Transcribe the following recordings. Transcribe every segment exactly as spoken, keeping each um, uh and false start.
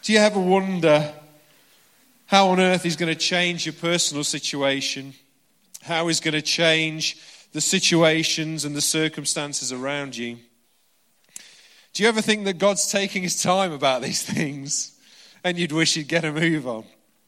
Do you ever wonder how on earth he's going to change your personal situation? How he's going to change the situations and the circumstances around you? Do you ever think that God's taking his time about these things and you'd wish he'd get a move on?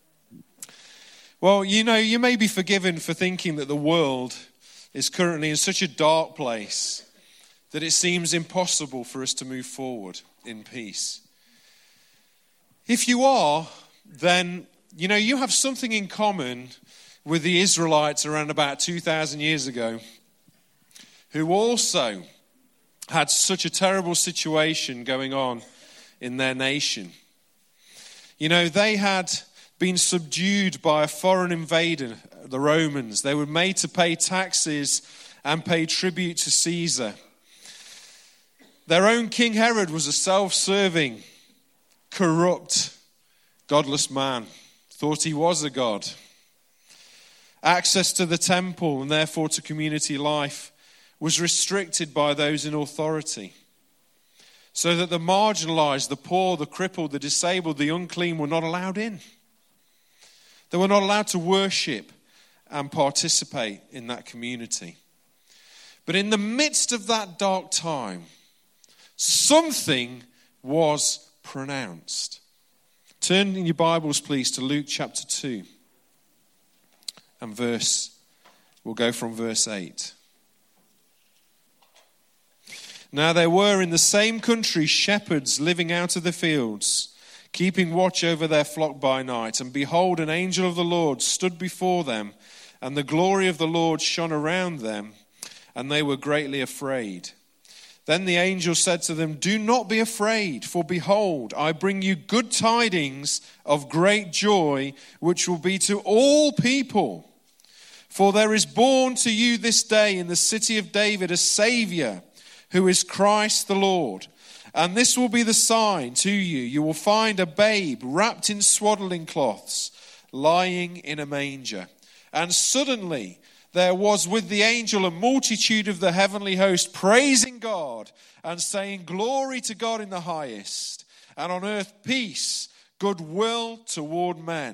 Well, you know, you may be forgiven for thinking that the world is currently in such a dark place that it seems impossible for us to move forward in peace. If you are, then, you know, you have something in common with the Israelites around about two thousand years ago, who also had such a terrible situation going on in their nation. You know, they had been subdued by a foreign invader, the Romans. They were made to pay taxes and pay tribute to Caesar. Their own King Herod was a self-serving, corrupt, godless man. Thought he was a god. Access to the temple and therefore to community life was restricted by those in authority, so that the marginalized, the poor, the crippled, the disabled, the unclean were not allowed in. They were not allowed to worship and participate in that community. But in the midst of that dark time, something was pronounced. Turn in your Bibles, please, to Luke chapter two. And verse, we'll go from verse eight. Now there were in the same country shepherds living out of the fields, keeping watch over their flock by night. And behold, an angel of the Lord stood before them, and the glory of the Lord shone around them, and they were greatly afraid. Then the angel said to them, "Do not be afraid, for behold, I bring you good tidings of great joy, which will be to all people. For there is born to you this day in the city of David a Savior, who is Christ the Lord. And this will be the sign to you. You will find a babe wrapped in swaddling cloths, lying in a manger." And suddenly there was with the angel a multitude of the heavenly host, praising God and saying, "Glory to God in the highest, and on earth peace, goodwill toward men."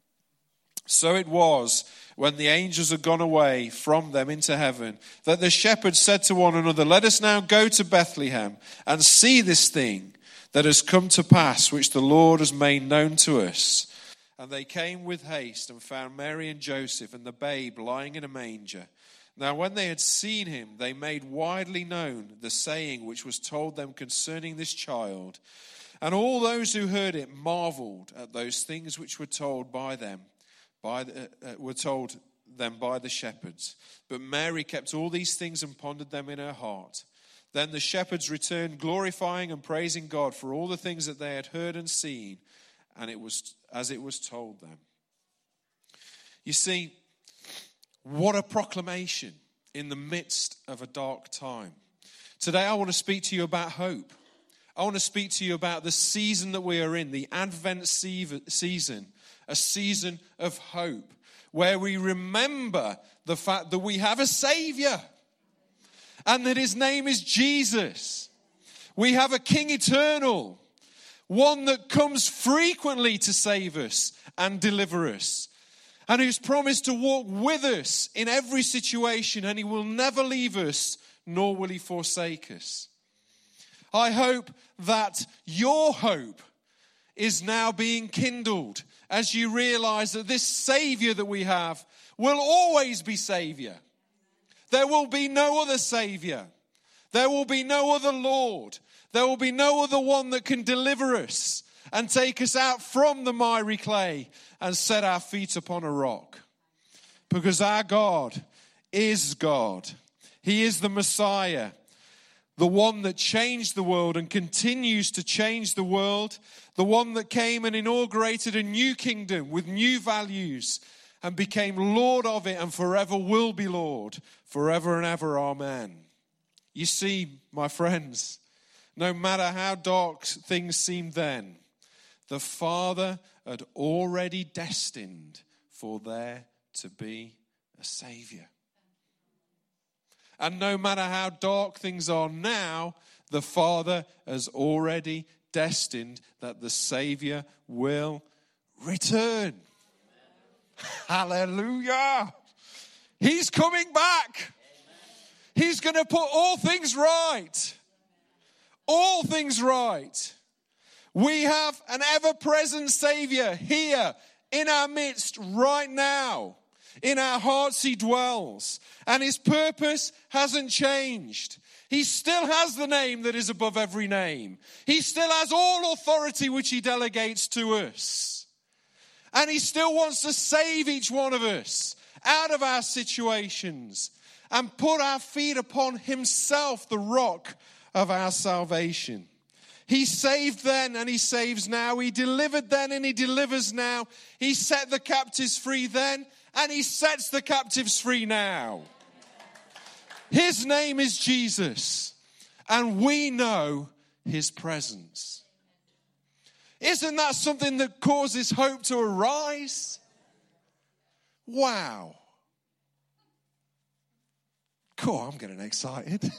So it was, when the angels had gone away from them into heaven, that the shepherds said to one another, "Let us now go to Bethlehem and see this thing that has come to pass, which the Lord has made known to us." And they came with haste and found Mary and Joseph and the babe lying in a manger. Now when they had seen him, they made widely known the saying which was told them concerning this child. And all those who heard it marveled at those things which were told by them. By the, uh, were told them by the shepherds. But Mary kept all these things and pondered them in her heart. Then the shepherds returned, glorifying and praising God for all the things that they had heard and seen, and it was as it was told them. You see, what a proclamation in the midst of a dark time. Today I want to speak to you about hope. I want to speak to you about the season that we are in, the Advent season. A season of hope, where we remember the fact that we have a Savior and that his name is Jesus. We have a King eternal, one that comes frequently to save us and deliver us, and who's promised to walk with us in every situation, and he will never leave us, nor will he forsake us. I hope that your hope is now being kindled as you realize that this Savior that we have will always be Savior. There will be no other Savior. There will be no other Lord. There will be no other one that can deliver us and take us out from the miry clay and set our feet upon a rock. Because our God is God. He is the Messiah, the one that changed the world and continues to change the world, the one that came and inaugurated a new kingdom with new values and became Lord of it and forever will be Lord, forever and ever, amen. You see, my friends, no matter how dark things seemed then, the Father had already destined for there to be a Savior. And no matter how dark things are now, the Father has already destined that the Savior will return. Hallelujah. He's coming back. He's going to put all things right. All things right. We have an ever-present Savior here in our midst right now. In our hearts he dwells. And his purpose hasn't changed. He still has the name that is above every name. He still has all authority which he delegates to us. And he still wants to save each one of us out of our situations and put our feet upon himself, the rock of our salvation. He saved then and he saves now. He delivered then and he delivers now. He set the captives free then and he sets the captives free now. His name is Jesus and we know his presence. Isn't that something that causes hope to arise? Wow. Cool, I'm getting excited.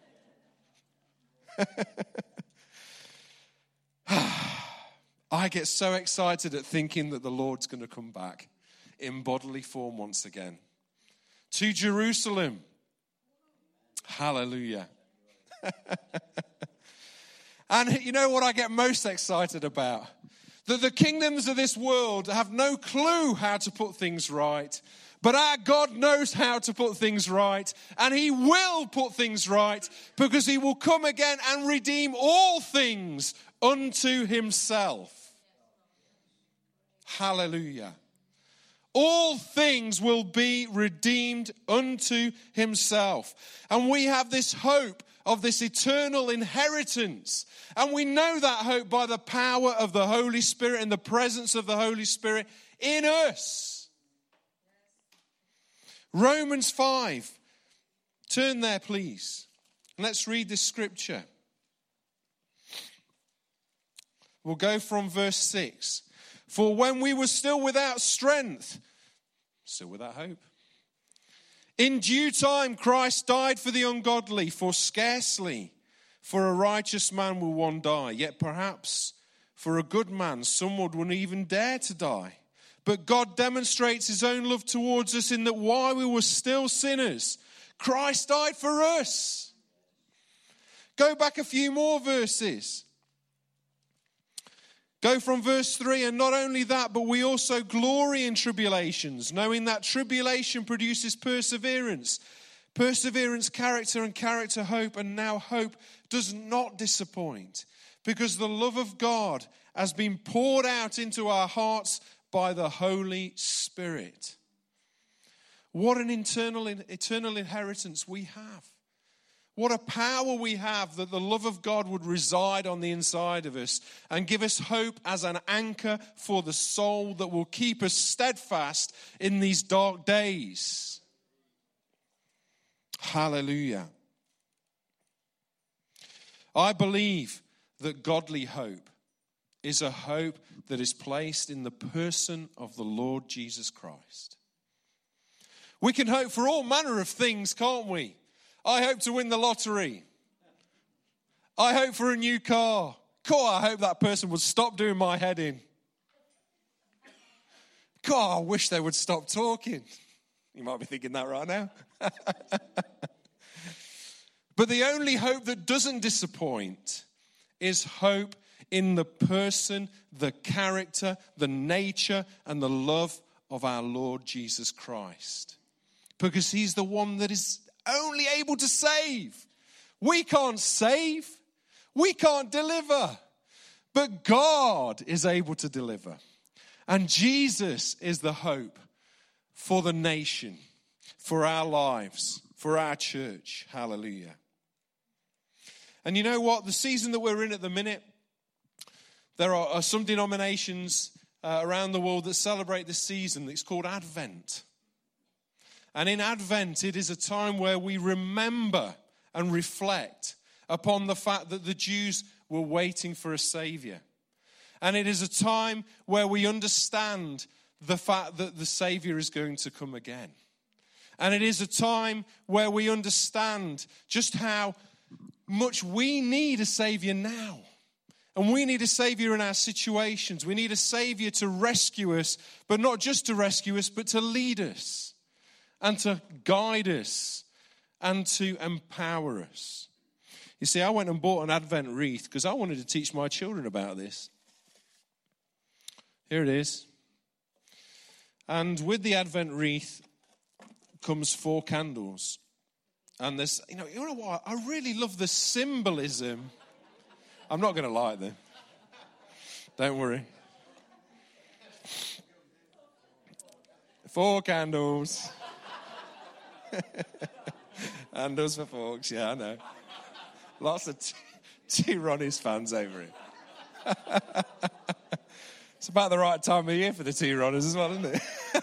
I get so excited at thinking that the Lord's going to come back in bodily form once again to Jerusalem. Hallelujah. And you know what I get most excited about? That the kingdoms of this world have no clue how to put things right. But our God knows how to put things right. And he will put things right because he will come again and redeem all things unto himself. Hallelujah. All things will be redeemed unto himself. And we have this hope of this eternal inheritance. And we know that hope by the power of the Holy Spirit and the presence of the Holy Spirit in us. Romans five. Turn there, please. Let's read this scripture. We'll go from verse six. For when we were still without strength, still without hope, in due time Christ died for the ungodly, for scarcely for a righteous man will one die, yet perhaps for a good man someone wouldn't even dare to die. But God demonstrates his own love towards us in that while we were still sinners, Christ died for us. Go back a few more verses. Go from verse three, and not only that, but we also glory in tribulations, knowing that tribulation produces perseverance. Perseverance, character, and character, hope, and now hope does not disappoint, because the love of God has been poured out into our hearts by the Holy Spirit. What an eternal, eternal inheritance we have. What a power we have that the love of God would reside on the inside of us and give us hope as an anchor for the soul that will keep us steadfast in these dark days. Hallelujah. I believe that godly hope is a hope that is placed in the person of the Lord Jesus Christ. We can hope for all manner of things, can't we? I hope to win the lottery. I hope for a new car. God, I hope that person would stop doing my head in. God, I wish they would stop talking. You might be thinking that right now. But the only hope that doesn't disappoint is hope in the person, the character, the nature, and the love of our Lord Jesus Christ. Because he's the one that is only able to save. We can't save. We can't deliver. But God is able to deliver. And Jesus is the hope for the nation, for our lives, for our church. Hallelujah. And you know what? The season that we're in at the minute, there are, are some denominations uh, around the world that celebrate this season. It's called Advent. And in Advent, it is a time where we remember and reflect upon the fact that the Jews were waiting for a Savior. And it is a time where we understand the fact that the Savior is going to come again. And it is a time where we understand just how much we need a Savior now. And we need a Savior in our situations. We need a Savior to rescue us, but not just to rescue us, but to lead us and to guide us and to empower us. You see, I went and bought an Advent wreath because I wanted to teach my children about this. Here it is. And with the Advent wreath comes four candles. And there's, you know, you know what? I really love the symbolism. I'm not going to lie them. Don't worry. Four candles. Candles for folks. Yeah, I know. Lots of T, T Ronnie's fans over here. It's about the right time of year for the T Ronnies as well, isn't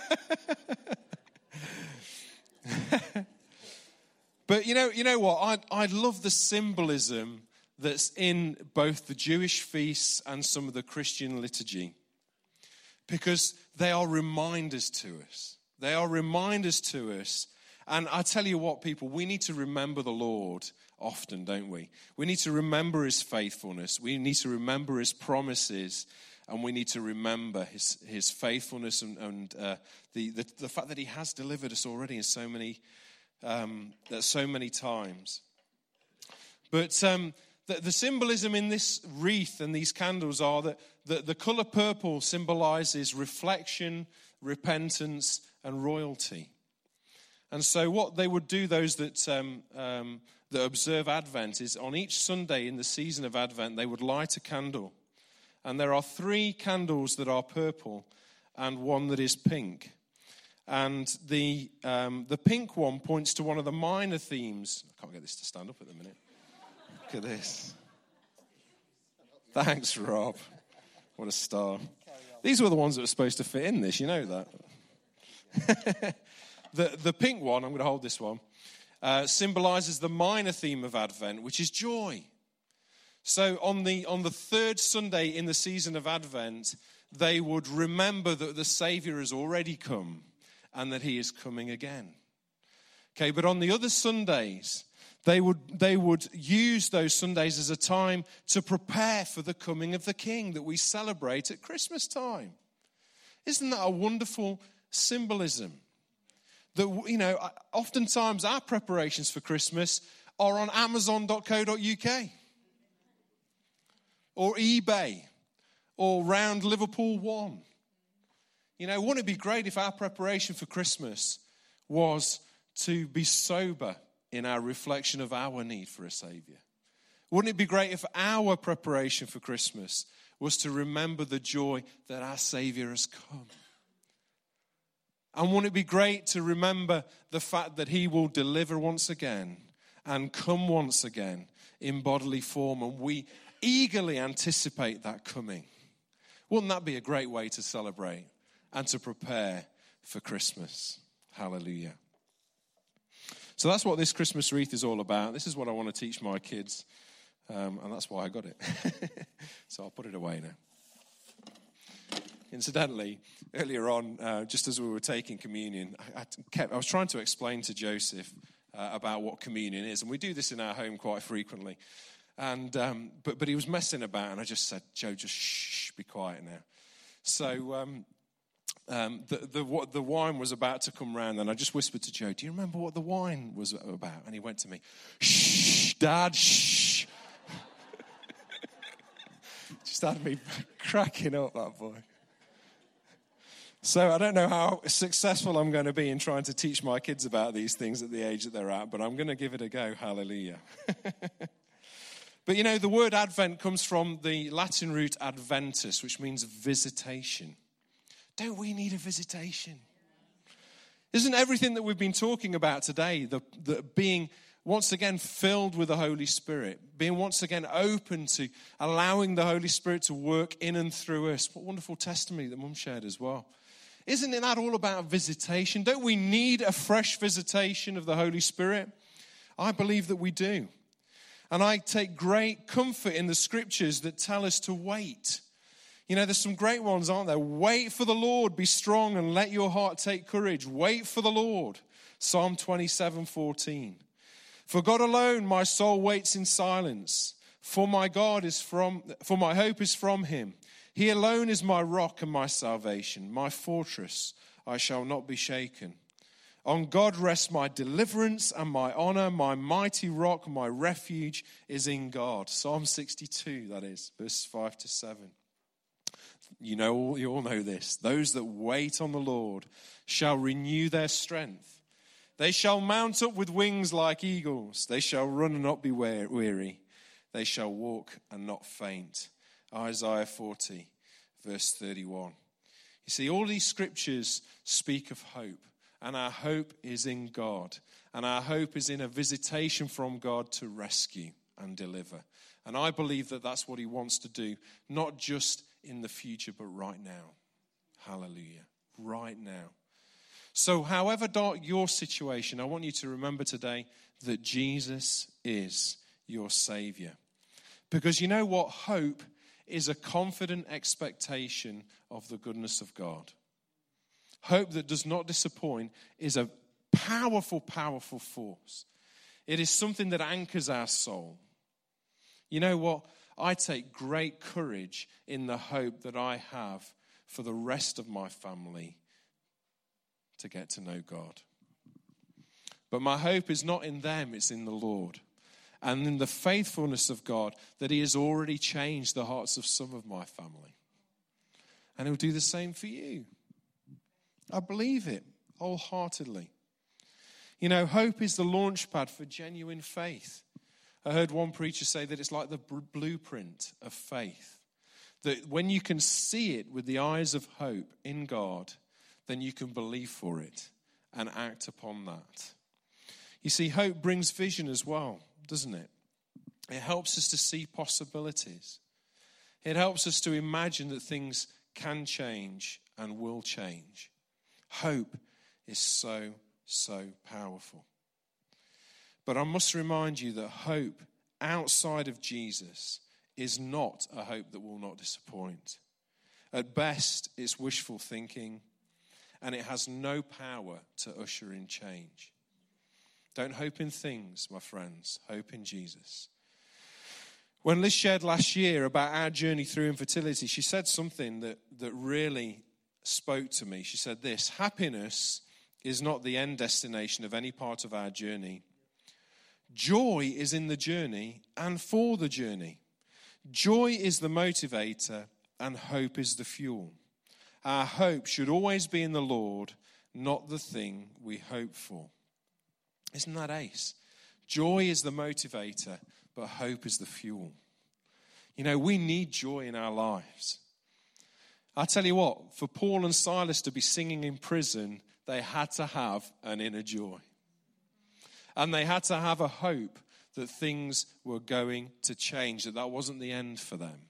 it? But you know, you know what? I I love the symbolism that's in both the Jewish feasts and some of the Christian liturgy, because they are reminders to us. They are reminders to us. And I tell you what, people, we need to remember the Lord often, don't we? We need to remember his faithfulness. We need to remember his promises. And we need to remember his his faithfulness and, and uh, the, the the fact that he has delivered us already in so many um, so many times. But um, the, the symbolism in this wreath and these candles are that the, the colour purple symbolizes reflection, repentance, and royalty. And so, what they would do, those that um, um, that observe Advent, is on each Sunday in the season of Advent, they would light a candle. And there are three candles that are purple and one that is pink. And the um, the pink one points to one of the minor themes. I can't get this to stand up at the minute. Look at this. Thanks, Rob. What a star. These were the ones that were supposed to fit in this, you know that. the, the pink one, I'm going to hold this one, uh, symbolizes the minor theme of Advent, which is joy. So on the on the third Sunday in the season of Advent, they would remember that the Savior has already come and that he is coming again. Okay, but on the other Sundays, they would they would use those Sundays as a time to prepare for the coming of the King that we celebrate at Christmas time. Isn't that a wonderful symbolism? That, you know, oftentimes our preparations for Christmas are on amazon dot co dot uk. Or eBay, or round Liverpool One. You know, wouldn't it be great if our preparation for Christmas was to be sober in our reflection of our need for a Saviour? Wouldn't it be great if our preparation for Christmas was to remember the joy that our Saviour has come? And wouldn't it be great to remember the fact that he will deliver once again and come once again in bodily form, and we eagerly anticipate that coming? Wouldn't that be a great way to celebrate and to prepare for Christmas? Hallelujah. So that's what this Christmas wreath is all about. This is what I want to teach my kids, um, and that's why I got it. So I'll put it away now. Incidentally, earlier on, uh, just as we were taking communion, I, I, kept, I was trying to explain to Joseph uh, about what communion is, and we do this in our home quite frequently. And um, but but he was messing about, and I just said, Joe, just shh, be quiet now. So um, um, the the the wine was about to come round, and I just whispered to Joe, "Do you remember what the wine was about?" And he went to me, "Shh, Dad, shh." Just had me cracking up, that boy. So I don't know how successful I'm going to be in trying to teach my kids about these things at the age that they're at, but I'm going to give it a go. Hallelujah. But you know, the word Advent comes from the Latin root adventus, which means visitation. Don't we need a visitation? Isn't everything that we've been talking about today, the, the being once again filled with the Holy Spirit, being once again open to allowing the Holy Spirit to work in and through us? What wonderful testimony that Mum shared as well. Isn't that all about visitation? Don't we need a fresh visitation of the Holy Spirit? I believe that we do. And I take great comfort in the scriptures that tell us to wait. You know, there's some great ones, aren't there? Wait for the Lord, be strong and let your heart take courage. Wait for the Lord. Psalm twenty-seven fourteen. For God alone my soul waits in silence, For my God is from, for my hope is from him. He alone is my rock and my salvation, my fortress. I shall not be shaken. On God rests my deliverance and my honor, my mighty rock, my refuge is in God. Psalm sixty-two, that is, verse five to seven. You know, you all know this. Those that wait on the Lord shall renew their strength. They shall mount up with wings like eagles. They shall run and not be weary. They shall walk and not faint. Isaiah forty, verse thirty-one. You see, all these scriptures speak of hope. And our hope is in God. And our hope is in a visitation from God to rescue and deliver. And I believe that that's what he wants to do, not just in the future, but right now. Hallelujah. Right now. So however dark your situation, I want you to remember today that Jesus is your Savior. Because you know what? Hope is a confident expectation of the goodness of God. Hope that does not disappoint is a powerful, powerful force. It is something that anchors our soul. You know what? I take great courage in the hope that I have for the rest of my family to get to know God. But my hope is not in them, it's in the Lord. And in the faithfulness of God that he has already changed the hearts of some of my family. And he'll do the same for you. I believe it wholeheartedly. You know, hope is the launch pad for genuine faith. I heard one preacher say that it's like the blueprint of faith. That when you can see it with the eyes of hope in God, then you can believe for it and act upon that. You see, hope brings vision as well, doesn't it? It helps us to see possibilities. It helps us to imagine that things can change and will change. Hope is so, so powerful. But I must remind you that hope outside of Jesus is not a hope that will not disappoint. At best, it's wishful thinking, and it has no power to usher in change. Don't hope in things, my friends. Hope in Jesus. When Liz shared last year about our journey through infertility, she said something that, that really spoke to me. She said this: happiness is not the end destination of any part of our journey. Joy is in the journey and for the journey. Joy is the motivator and hope is the fuel. Our hope should always be in the Lord, not the thing we hope for. Isn't that ace? Joy is the motivator, but hope is the fuel. You know, we need joy in our lives. I tell you what, for Paul and Silas to be singing in prison, they had to have an inner joy. And they had to have a hope that things were going to change, that that wasn't the end for them.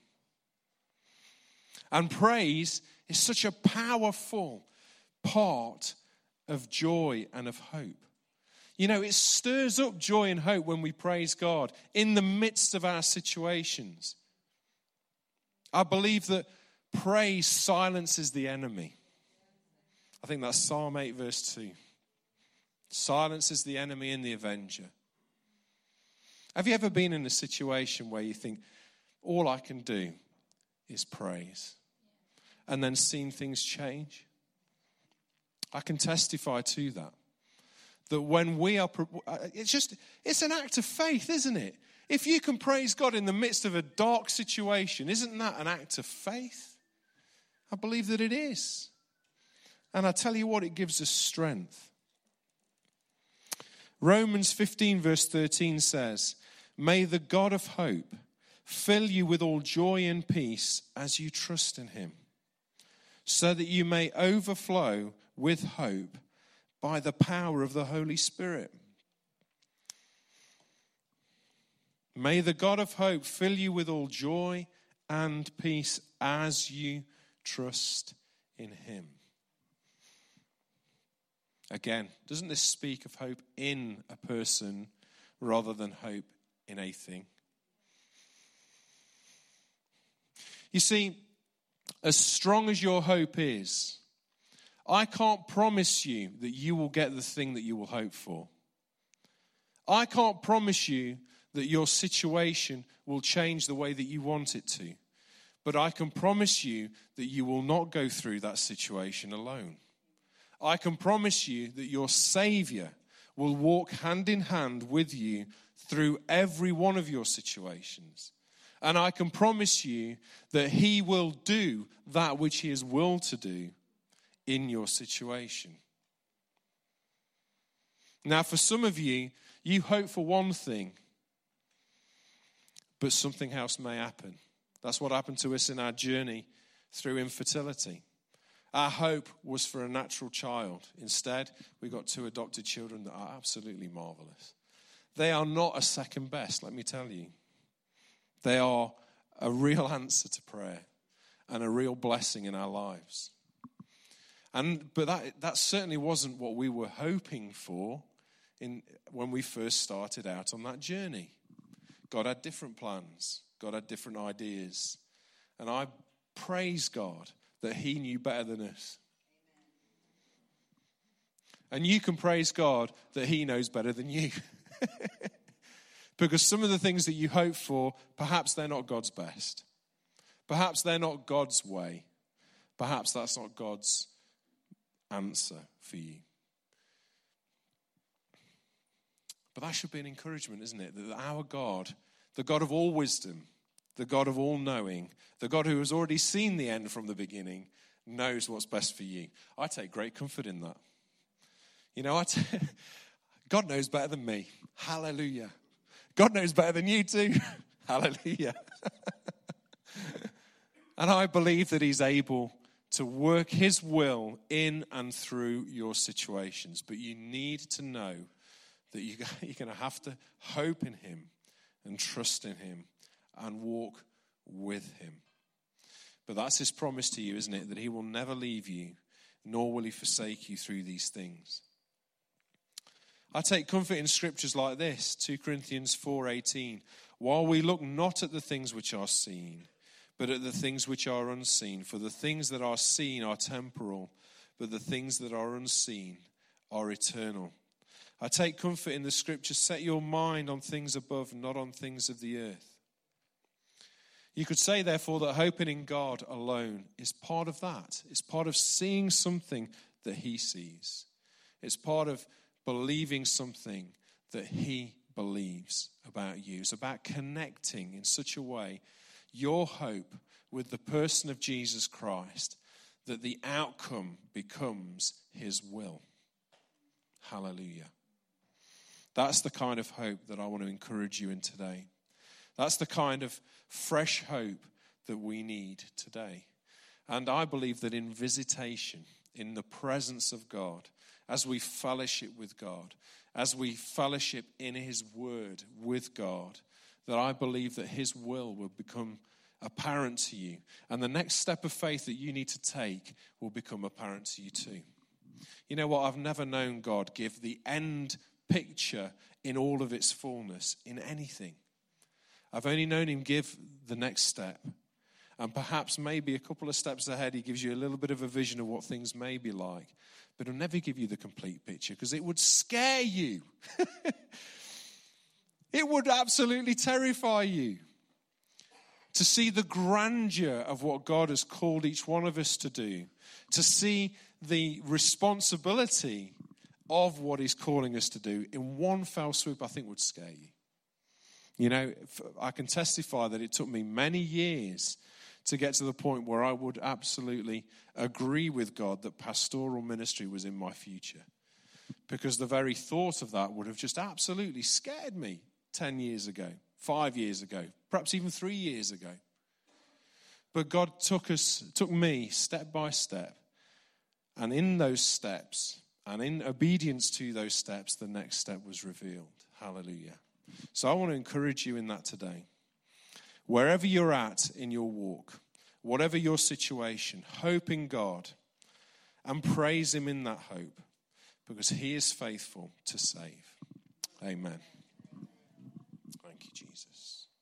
And praise is such a powerful part of joy and of hope. You know, it stirs up joy and hope when we praise God in the midst of our situations. I believe that praise silences the enemy. I think that's Psalm eight verse two. Silences the enemy and the avenger. Have you ever been in a situation where you think, all I can do is praise, and then seen things change? I can testify to that. That when we are, it's just, it's an act of faith, isn't it? If you can praise God in the midst of a dark situation, isn't that an act of faith? I believe that it is. And I tell you what, it gives us strength. Romans fifteen verse thirteen says, "May the God of hope fill you with all joy and peace as you trust in him, so that you may overflow with hope by the power of the Holy Spirit." May the God of hope fill you with all joy and peace as you trust in him. Again, doesn't this speak of hope in a person rather than hope in a thing? You see, as strong as your hope is, I can't promise you that you will get the thing that you will hope for. I can't promise you that your situation will change the way that you want it to. But I can promise you that you will not go through that situation alone. I can promise you that your Savior will walk hand in hand with you through every one of your situations. And I can promise you that he will do that which he has willed to do in your situation. Now, for some of you, you hope for one thing, but something else may happen. That's what happened to us in our journey through infertility. Our hope was for a natural child. Instead, we got two adopted children that are absolutely marvelous. They are not a second best, let me tell you. They are a real answer to prayer and a real blessing in our lives. And but that that certainly wasn't what we were hoping for in when we first started out on that journey. God had different plans. God had different ideas. And I praise God that he knew better than us. Amen. And you can praise God that he knows better than you. Because some of the things that you hope for, perhaps they're not God's best. Perhaps they're not God's way. Perhaps that's not God's answer for you. But that should be an encouragement, isn't it? That our God, the God of all wisdom, the God of all knowing, the God who has already seen the end from the beginning, knows what's best for you. I take great comfort in that. You know, I t- God knows better than me. Hallelujah. God knows better than you too. Hallelujah. And I believe that he's able to work his will in and through your situations. But you need to know that you're going to have to hope in him and trust in him and walk with him. But that's his promise to you, isn't it? That he will never leave you, nor will he forsake you through these things. I take comfort in scriptures like this, Second Corinthians four eighteen. While we look not at the things which are seen, but at the things which are unseen. For the things that are seen are temporal, but the things that are unseen are eternal. I take comfort in the scriptures, set your mind on things above, not on things of the earth. You could say, therefore, that hoping in God alone is part of that. It's part of seeing something that he sees. It's part of believing something that he believes about you. It's about connecting in such a way your hope with the person of Jesus Christ that the outcome becomes his will. Hallelujah. That's the kind of hope that I want to encourage you in today. That's the kind of fresh hope that we need today. And I believe that in visitation, in the presence of God, as we fellowship with God, as we fellowship in his word with God, that I believe that his will will become apparent to you. And the next step of faith that you need to take will become apparent to you too. You know what? I've never known God give the end picture in all of its fullness in anything. I've only known him give the next step. And perhaps maybe a couple of steps ahead, he gives you a little bit of a vision of what things may be like. But he'll never give you the complete picture because it would scare you. It would absolutely terrify you to see the grandeur of what God has called each one of us to do, to see the responsibility of what he's calling us to do in one fell swoop, I think would scare you. You know, I can testify that it took me many years to get to the point where I would absolutely agree with God that pastoral ministry was in my future. Because the very thought of that would have just absolutely scared me ten years ago, five years ago, perhaps even three years ago. But God took us, took me step by step. And in those steps, and in obedience to those steps, the next step was revealed. Hallelujah. So I want to encourage you in that today. Wherever you're at in your walk, whatever your situation, hope in God and praise him in that hope because he is faithful to save. Amen. Thank you, Jesus.